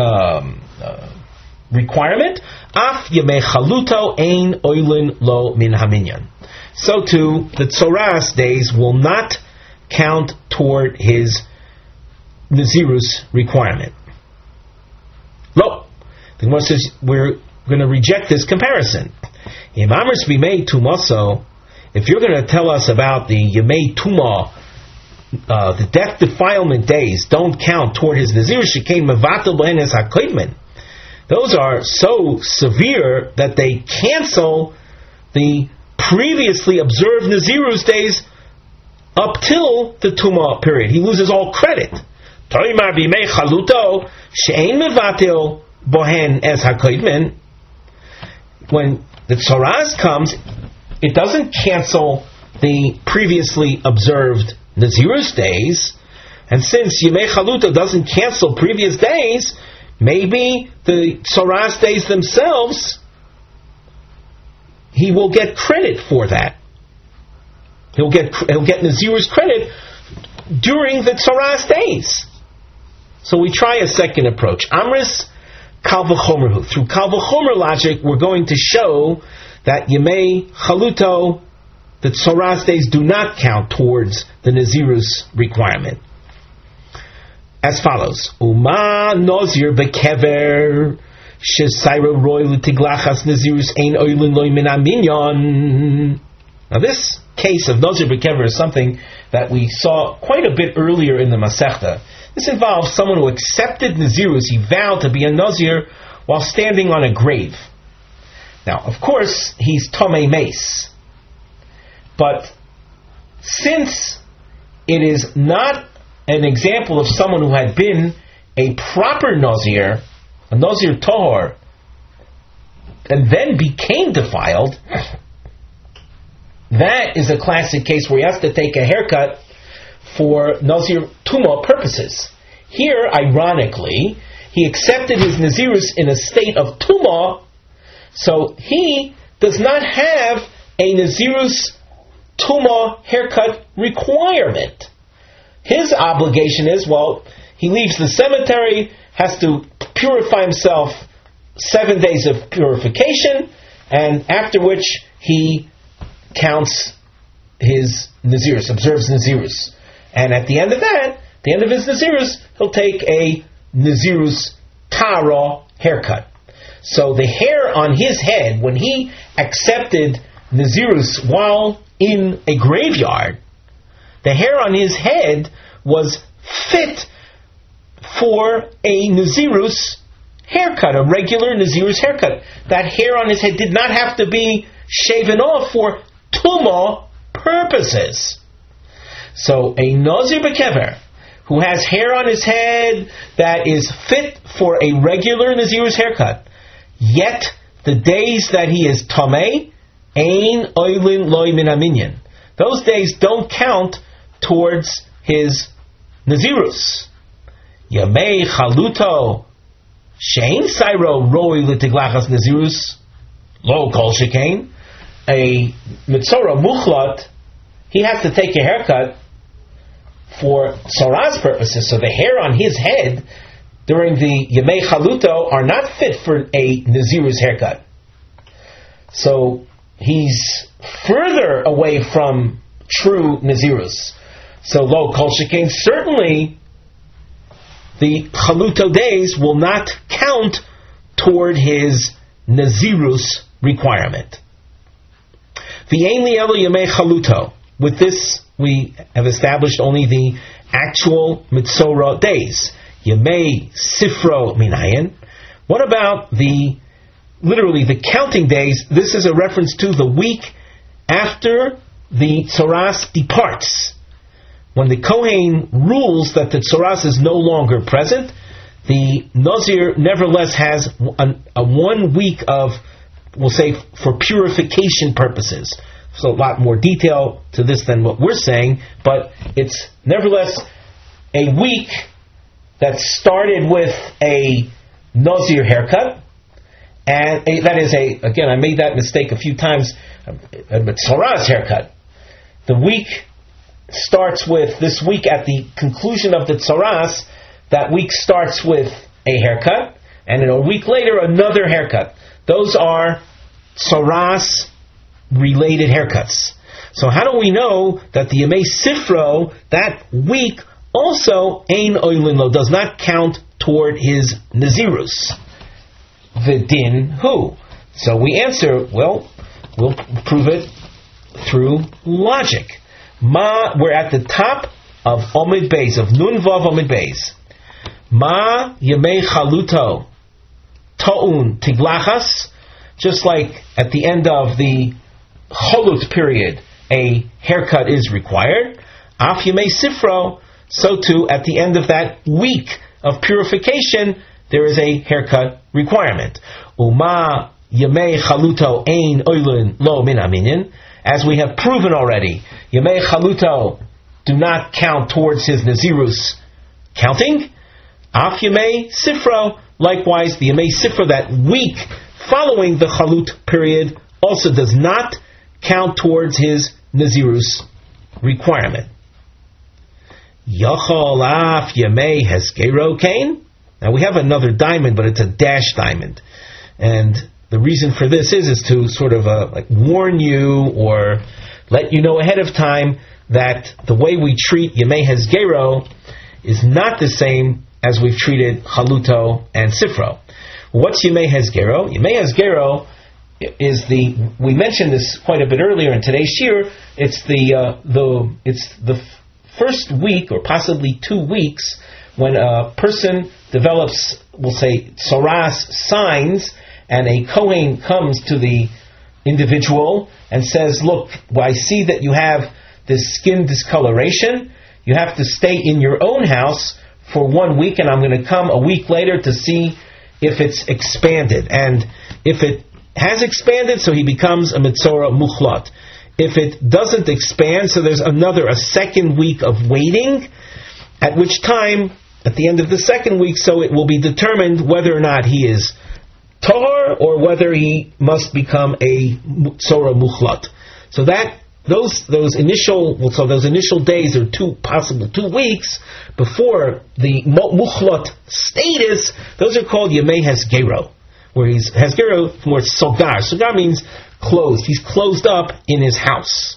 requirement. Af Yemei Chaluto Ein Oilin Lo Min HaMinyan. So too, the Tzoras days will not count toward his Nazirus requirement. Lo, the Gemara says we're going to reject this comparison. If you're going to tell us about the Yemei Tuma, the death defilement days don't count toward his Nazirus, shekain mevatel b'hen es hakoidmen. Those are so severe that they cancel the previously observed Nazirus days up till the Tuma period. He loses all credit. Toimar b'mei chaluto she'ein mevatel bohen es hakoidmen. When the Tzoras comes, it doesn't cancel the previously observed Nazirus days, and since Yemei Chaluto doesn't cancel previous days, maybe the Tzoras days themselves, he will get credit for that. He'll get Nazirus credit during the Tzoras days. So we try a second approach. Amris Kal V'chomer. Through Kal V'chomer logic, we're going to show that Yemei Chaluto, the Tzoras days, do not count towards the Nazirus requirement. As follows: Uma Nazir bekever shesaira roy l'tiglachas Nazirus ein oilin loy min haminyan. Now this case of Nazir bekever is something that we saw quite a bit earlier in the Masechta. This involves someone who accepted Nazirus. He vowed to be a Nazir while standing on a grave. Now, of course, he's Tomei Meis. But since it is not an example of someone who had been a proper Nazir, a Nazir Tahor, and then became defiled, that is a classic case where he has to take a haircut for Nazir Tumah purposes. Here, ironically, he accepted his Nazirus in a state of Tumah, so he does not have a Nazirus Tumah haircut requirement. His obligation is, he leaves the cemetery, has to purify himself 7 days of purification, and after which he counts his Nazirus, observes Nazirus. And at the end of that, the end of his Nazirus, he'll take a Nazirus Tara haircut. So the hair on his head, when he accepted Nazirus while in a graveyard, the hair on his head was fit for a Nazirus haircut, a regular Nazirus haircut. That hair on his head did not have to be shaven off for Tumah purposes. So a Nazir Bekever who has hair on his head that is fit for a regular Nazirus haircut, yet the days that he is Tameh, Ein Oilin Loi Min Aminyan, those days don't count towards his Nazirus. Yamei Chaluto Shein Sairo Roi Litiglachas Nazirus Lo Kol Shekain. A Mitzora Muchlat, he has to take a haircut for Tzorah's purposes, so the hair on his head during the Yemei Chaluto are not fit for a Nazirus haircut. So he's further away from true Nazirus. So Lo Kol Shekain, certainly the Chaluto days will not count toward his Nazirus requirement. V'yein li elo yemei chaluto. With this, we have established only the actual Mitzorah days. Yemei Sifro Minayin. What about the counting days? This is a reference to the week after the Tzoras departs. When the Kohen rules that the Tzoras is no longer present, the Nazir nevertheless has a 1 week of, we'll say, for purification purposes. So a lot more detail to this than what we're saying, but it's nevertheless a week that started with a Nazir haircut, and that is again, I made that mistake a few times, a Tzoras haircut. The week starts with, this week at the conclusion of the Tzoras, that week starts with a haircut, and then a week later another haircut. Those are Tzoras related haircuts. So how do we know that the Yemei Sifro, that week, also Ein Oilin Lo, does not count toward his Nazirus? The din who? So we answer, we'll prove it through logic. We're at the top of Omid Beis, of Nun Vav Omid Beis. Ma Yemei Chaluto Ta'un Tiglachas, just like at the end of the Cholut period, a haircut is required. Af Yemei Sifro, so too at the end of that week of purification, there is a haircut requirement. Uma Yemei Chaluto Ein Oilin Lo Min Aminyan, as we have proven already, Yemei Chaluto do not count towards his Nazirus counting. Af Yemei Sifro, likewise, the Yemei Sifro, that week following the Chalut period, also does not count towards his Nazirus requirement. Yachol Af Yemei Heskero Kain. Now we have another diamond, but it's a dash diamond. And the reason for this is to sort of warn you or let you know ahead of time that the way we treat Yemei Hezgero is not the same as we've treated Chaluto and Sifro. What's Yemei Hezgero? Yemei Hezgero is we mentioned this quite a bit earlier in today's shir. It's the first week or possibly 2 weeks when a person develops, we'll say, Tzoras signs, and a Kohen comes to the individual and says, look, I see that you have this skin discoloration. you have to stay in your own house for 1 week, and I'm going to come a week later to see if it's expanded. And if it has expanded, so he becomes a Metzora Muchlat. If it doesn't expand, so there's a second week of waiting, at which time, at the end of the second week, so it will be determined whether or not he is Tahor or whether he must become a Metzora Muchlat. So that those initial days, or 2 weeks before the Muchlat status, those are called Yemei Hesgero, where he's Hesgero, more Sogar. Sogar means closed. He's closed up in his house.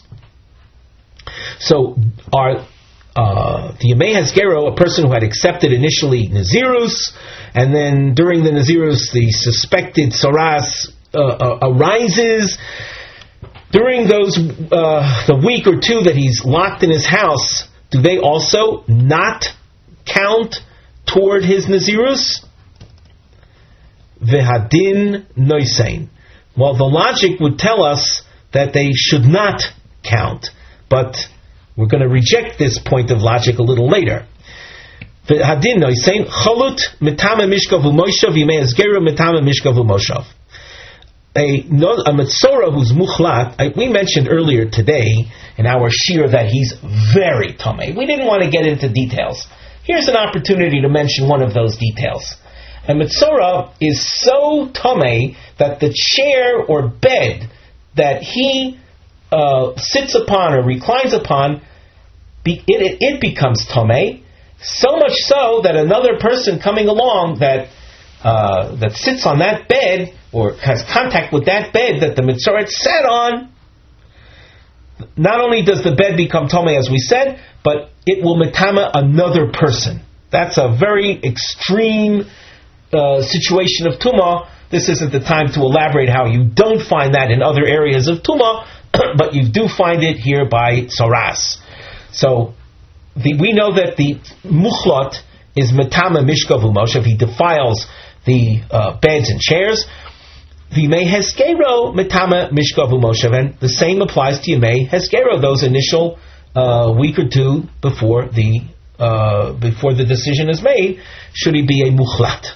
So the Yemei Hesgero, a person who had accepted initially Nazirus, and then during the Nazirus the suspected Saras arises. During the week or two that he's locked in his house, do they also not count toward his Nazirus? Vehadin noisein. Well, the logic would tell us that they should not count, but we're going to reject this point of logic a little later. Vehadin noisein chalut mitame mishkav u'moshav yimei esgera mitame mishkav u'moshav. A Metzora who's Muchlat, we mentioned earlier today in our shir that he's very Tomei. We didn't want to get into details. Here's an opportunity to mention one of those details. A Metzora is so Tomei that the chair or bed that he sits upon or reclines upon, it becomes Tomei, so much so that another person coming along that sits on that bed or has contact with that bed that the Metzora sat on, not only does the bed become Tomei, as we said, but it will metama another person. That's a very extreme situation of Tumah. This isn't the time to elaborate how you don't find that in other areas of Tumah, but you do find it here by Saras. So we know that the Muchlat is metama mishkav u'moshav. He defiles the beds and chairs. V'yimei hesgero metama mishkav u'moshav, and the same applies to yimei hesgero, those initial week or two before the decision is made. Should he be a muchlat?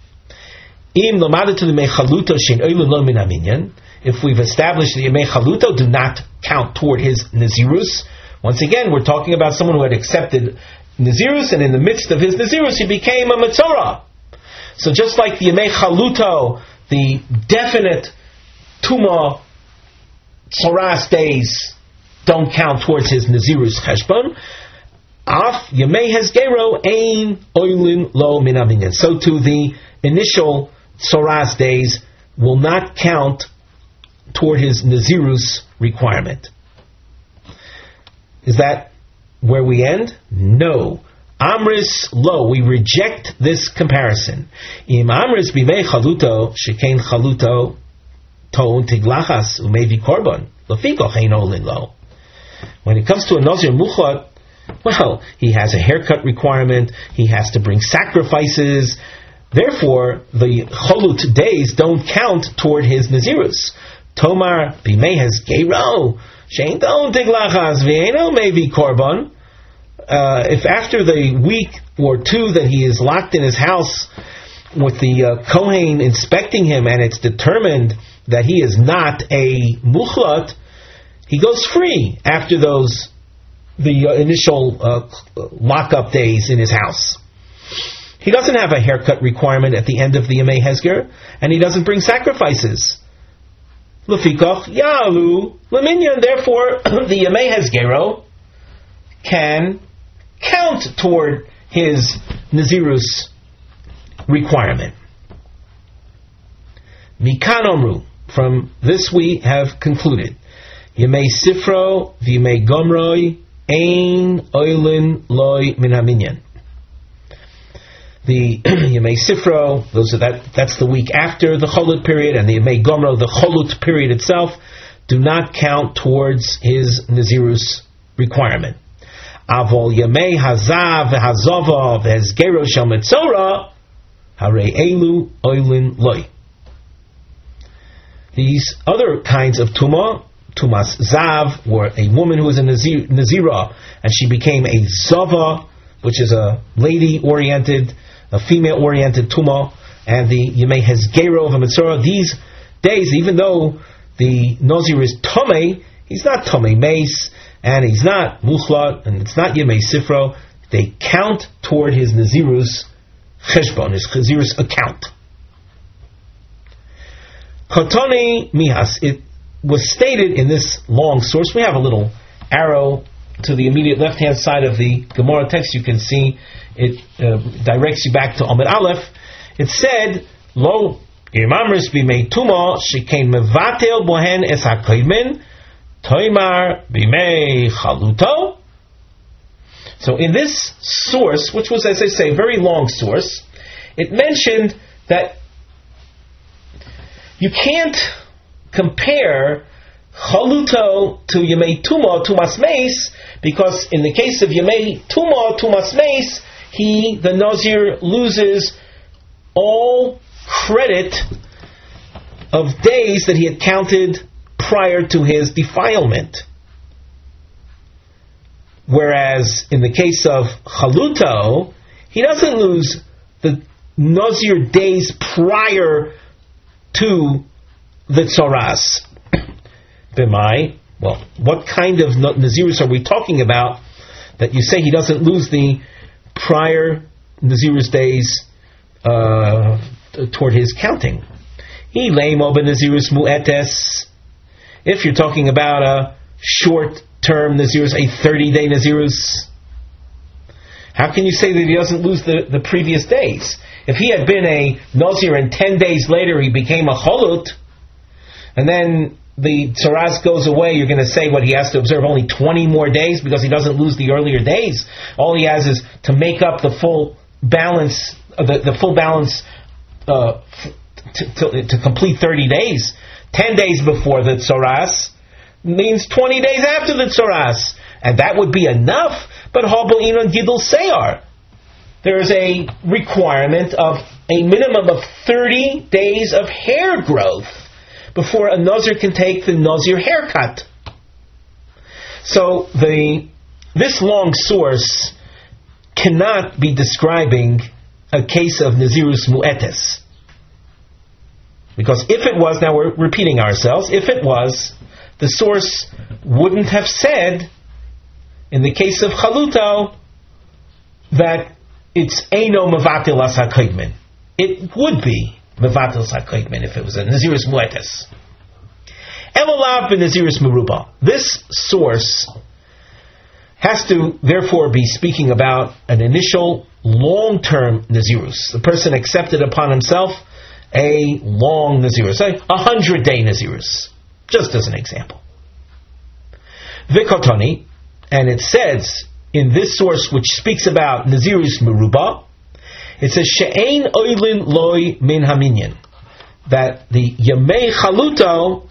Im lamada to the yimei chaluto shein oilun lo min haminyan. If we've established the yimei chaluto do not count toward his nazirus, once again we're talking about someone who had accepted nazirus, and in the midst of his nazirus he became a metzora. So just like the Yemei Chaluto, the definite Tumah Saras days don't count towards his Nazirus Cheshbon, Af Yemei Hesgero Ein Oilin Lo Min Haminyan. So too the initial Saras days will not count toward his Nazirus requirement. Is that where we end? No. Amris lo, we reject this comparison. Im amris bimei chaluto shekain chaluto toon tiglachas umevi korban lefiko hein olin lo. When it comes to a nazir muchlat, well, he has a haircut requirement. He has to bring sacrifices. Therefore, the chalut days don't count toward his nazirus. Tomar bimei hesgero shein toon tiglachas v'eino mevi korban. If after the week or two that he is locked in his house with the Kohen inspecting him and it's determined that he is not a muchlat, he goes free after the initial lockup days in his house. He doesn't have a haircut requirement at the end of the Yemei Hesger, and he doesn't bring sacrifices. Lefikach Yalu Leminyan. Therefore, the Yemei Hesgero can count toward his Nazirus requirement. Mikan Omru. From this we have concluded. Yemei Sifro v'Yemei Gomroi Ein Oilin Loi Min Haminyan. The Yemei Sifro, that's the week after the Cholut period, and the Yemei Gomro, the Cholut period itself, do not count towards his Nazirus requirement. Avol Yemei Hazav v'Hazava v'Hezgero Shel Metzora Harei Elu Oilin Loi. These other kinds of Tumah, Tumas Zav, or a woman who was a Nazira, and she became a Zava, which is a lady-oriented, a female-oriented Tuma, and the Yemei Hezgero of a Mitzvah. These days, even though the Nazir is Tomei, he's not Tomei Mace, and he's not Muchlat, and it's not Yemei Sifro. They count toward his Nazirus Cheshbon, his Nazirus account. Kotoni Mihas, it was stated in this long source. We have a little arrow to the immediate left-hand side of the Gemara text. You can see it directs you back to Amud Aleph. It said, Lo imamris b'mei tuma shekein mevatel bohen es hakoymen toimar b'mei chaluto. So in this source, which was, as I say, a very long source, it mentioned that you can't compare chaluto to Yemei Tuma, Tumas Meis, because in the case of Yemei Tuma, Tumas Meis, the Nazir, loses all credit of days that he had counted prior to his defilement. Whereas in the case of chaluto, he doesn't lose the Nazir days prior to the tzoras. B'mai, well, what kind of Nazirus are we talking about that you say he doesn't lose the prior Nazirus days toward his counting? Nazirus mu'etes. If you're talking about a short-term Nazirus, a 30-day Nazirus, how can you say that he doesn't lose the previous days? If he had been a Nazir and 10 days later he became a Cholut, and then the Tzoras goes away, you're going to say what he has to observe only 20 more days because he doesn't lose the earlier days. All he has is to make up the full balance, the full balance to complete 30 days. 10 days before the Tzoras means 20 days after the Tzoras, and that would be enough. But Habo'in on Gidul Seyar, there is a requirement of a minimum of 30 days of hair growth before a Nazir can take the Nazir haircut. So this long source cannot be describing a case of Nazirus Mu'etes. Because if it was, now we're repeating ourselves, if it was, the source wouldn't have said, in the case of Chaluto, that it's Eino Mevatil As HaKoidmin. It would be Mevatil As HaKoidmin if it was a Nazirus Mu'etes. Elolav b'Nazirus Meruba. This source has to, therefore, be speaking about an initial long-term Nazirus. The person accepted upon himself a long Nazirus, a 100-day Nazirus, just as an example. Vikotoni, and it says in this source which speaks about Nazirus Meruba, it says She'ein oilin loy min haminyan, that the Yemei Chaluto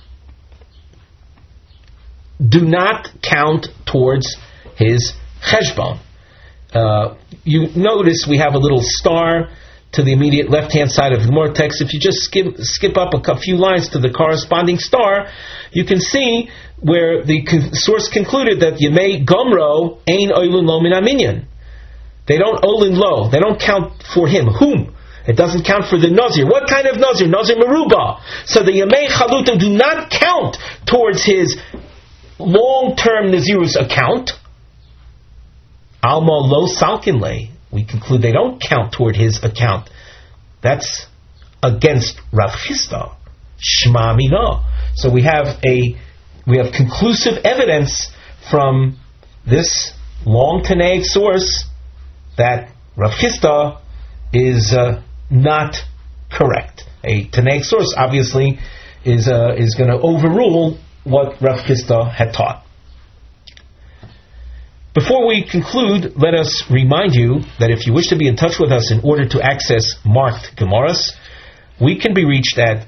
do not count towards his cheshbon. You notice we have a little star to the immediate left-hand side of the Gemara text. If you just skip up a few lines to the corresponding star, you can see where the source concluded that Yemei Gomro ein oilun lo min haminyan. They don't olin lo. They don't count for him. Whom? It doesn't count for the Nazir. What kind of Nazir? Nazir Meruba. So the Yemei Chaluto do not count towards his long-term Nazirus account. Alma lo salkinle. We conclude they don't count toward his account. That's against Rav Chisda. Shma mina. So we have conclusive evidence from this long Tanaic source that Rav Chisda is not correct. A Tanaic source obviously is going to overrule what Rav Chisda had taught. Before we conclude, let us remind you that if you wish to be in touch with us in order to access marked Gemaras, we can be reached at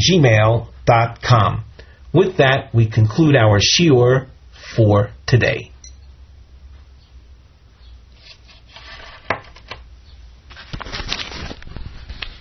gmarkings@gmail.com. With that, we conclude our shiur for today.